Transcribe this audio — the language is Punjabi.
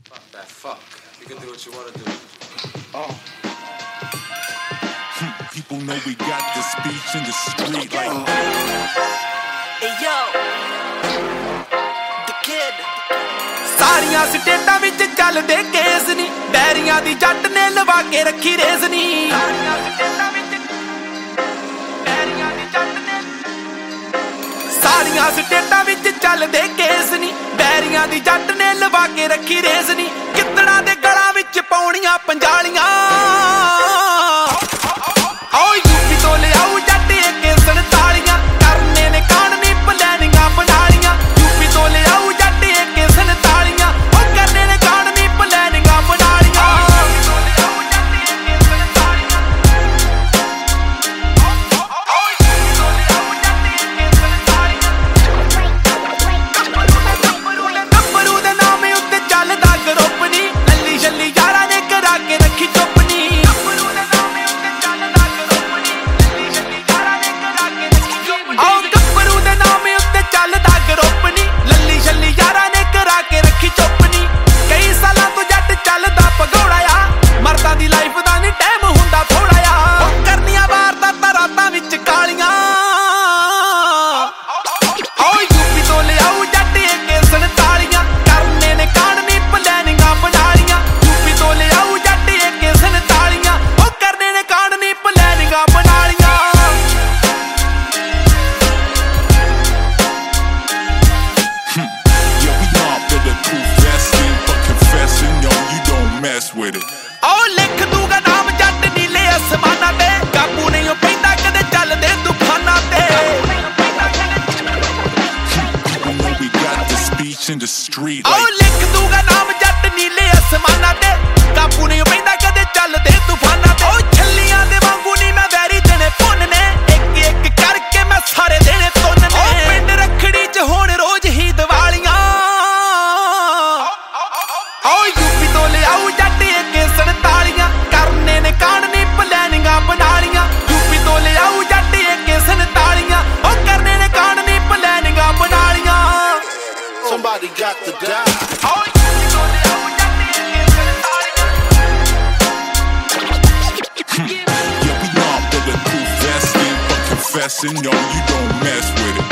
Fuck that, fuck. You can do what you wanna do. People know we got the speech in the street like Hey yo, the kid. ਸਾਰੀਆਂ ਸਟੇਟਾਂ ਵਿੱਚ ਚੱਲਦੇ ਕੇਸ ਨੀ, ਬੈਰੀਆਂ ਦੀ ਜੱਟ ਨੇ ਲਵਾ ਕੇ ਰੱਖੀ ਰੇਸ ਨੀ। ਸਾਰੀਆਂ ਸਟੇਟਾਂ ਵਿੱਚ ਬੈਰੀਆਂ ਦੀ ਜੱਟ ਨੇ, ਸਾਰੀਆਂ ਸਟੇਟਾਂ ਵਿੱਚ ਚੱਲਦੇ ਕੇਸ ਨੀ, ਬੈਰੀਆਂ ਦੀ ਜੱਟ ਨੇ ਲਵਾ ਕੇ ਰੱਖੀ ਰੇਸ ਨੀ। ਕਿੱਦੜਾਂ ਦੇ ਗਲਾਂ ਵਿੱਚ ਪਾਉਣੀਆਂ ਪੰਜਾਲੀਆਂ, ਆਓ ਯੂਪੀ ਤੋਂ ਲਿਆਓ ਜੱਟ ਏਕੇ 47 ਕਰਨੇ ਨੇ ਕਾਨੂੰਨੀ ਪਲੈਨਿੰਗਾਂ ਬਣਾ ਲੀਆਂ। ਯੂਪੀ ਤੋਂ ਲਿਆਓ ਜੱਟ ਏਕੇ 47 ਉਹ ਕਰਨੇ ਨੇ ਕਾਨੂੰਨੀ ਪਲੈਨਿੰਗਾਂ ਬਣਾ ਲੀਆਂ। ਗੱਭਰੂ ਦੇ ਨਾਮ ਉੱਤੇ ਚੱਲਦਾ ਗਰੁੱਪ ਨੀ, ਲੱਲੀ ਛੱਲੀ ਯਾਰਾਂ ਨੇ ਕਰਾ ਕੇ ਰੱਖੀ ਚੁੱਪ ਨੀ। ਗੱਭਰੂ ਦੇ ਨਾਮ ਉੱਤੇ ਚੱਲਦਾ ਗਰੁੱਪ ਨੀ, ਲੱਲੀ ਛੱਲੀ ਯਾਰਾਂ ਨੇ ਕਰਾ ਕੇ ਰੱਖੀ ਚੁੱਪ ਨੀ। ਆਓ ਗੱਭਰੂ ਦੇ ਨਾਮ ਉੱਤੇ ਚੱਲਦਾ ਗਰੁੱਪ ਨੀ, ਲੱਲੀ ਛੱਲੀ ਯਾਰਾਂ ਨੇ ਕਰਾ ਕੇ ਰੱਖੀ ਚੁੱਪ ਨੀ। ਕਈ ਸਾਲਾਂ ਤੋਂ ਜੱਟ ਚੱਲਦਾ ਭਗੌੜਾ ਆ, ਮਰਦਾਂ ਦੀ ਲਾਈਫ ਦਾ ਨੀ ਟਾਈਮ ਹੁੰਦਾ ਥੋੜਾ ਆ। ਉਹ ਕਰਨੀਆਂ ਵਾਰਦਾਤਾਂ ਰਾਤਾਂ ਵਿੱਚ ਕਾਲੀਆਂ, ਆਓ ਯੂਪੀ ਤੋਂ ਲਿਆਓ ਜੱਟ ਏਕੇ 47 ਕਰਨੇ ਨੇ ਕਾਨੂੰਨੀ ਪਲੈਨਿੰਗਾਂ ਬਣਾ ਲੀਆਂ। ਯੂਪੀ ਤੋਂ ਲਿਆਓ ਜੱਟ ਏਕੇ 47 ਉਹ ਕਰਨੇ ਨੇ ਕਾਨੂੰਨੀ ਪਲੈਨਿੰਗਾਂ ਬਣਾ ਲੀਆਂ। yeah, we not bulletproof vesting, but confessing, yo, you don't mess with it. ਆਓ ਲਿਖ ਦੂਗਾ ਨਾਮ ਜੱਟ ਨੀਲੇ ਅਸਮਾਨਾਂ ਤੇ, ਕਾਬੂ ਨਹੀਂ ਪੈਂਦਾ ਕਦੇ ਚੱਲਦੇ ਤੂਫਾਨਾਂ ਤੇ। People know we got the speech in the street ਆਓ like ਲਿਖ ਦੂਗਾ ਨਾਮ ਜੱਟ ਨੀਲੇ ਅਸਮਾਨਾਂ ਤੇ, ਕਾਬੂ ਨਹੀਂ ਪੈਂਦਾ ਕਦੇ ਚੱਲਦੇ ਤੂਫਾਨਾਂ ਤੇ। ਉਹ ਛੱਲੀਆਂ ਦੇ ਵਾਂਗੂ ਨੀ ਮੈਂ ਵੈਰੀ ਦੇਣੇ ਪੁੰਨ ਨੇ, ਇੱਕ ਇੱਕ ਕਰਕੇ ਮੈਂ ਸਾਰੇ ਦੇਣੇ ਤੁੰਨ ਨੇ। ਉਹ ਪਿੰਡ ਰੱਖੜੀ 'ਚ ਹੁਣ ਰੋਜ਼ ਹੀ ਦੀਵਾਲੀਆਂ, ਆਓ ਯੂਪੀ ਤੋਂ ਲਿਆਓ ਜੱਟ ਏਕੇ 47 ਕਰਨੇ ਨੇ ਕਾਨੂੰਨੀ ਪਲੈਨਿੰਗਾਂ ਬਣਾ ਲੀਆਂ। ਯੂਪੀ ਤੋਂ ਲਿਆਓ ਜੱਟ ਏਕੇ 47 ਉਹ ਕਰਨੇ ਨੇ ਕਾਨੂੰਨੀ ਪਲੈਨਿੰਗਾਂ ਬਣਾ ਲੀਆਂ। Somebody got to die. ਆਓ ਯੂਪੀ ਤੋਂ ਲਿਆਓ ਜੱਟ ਏਕੇ 47 yeah, we not bulletproof vesting, but confessing, yo, you don't mess with it.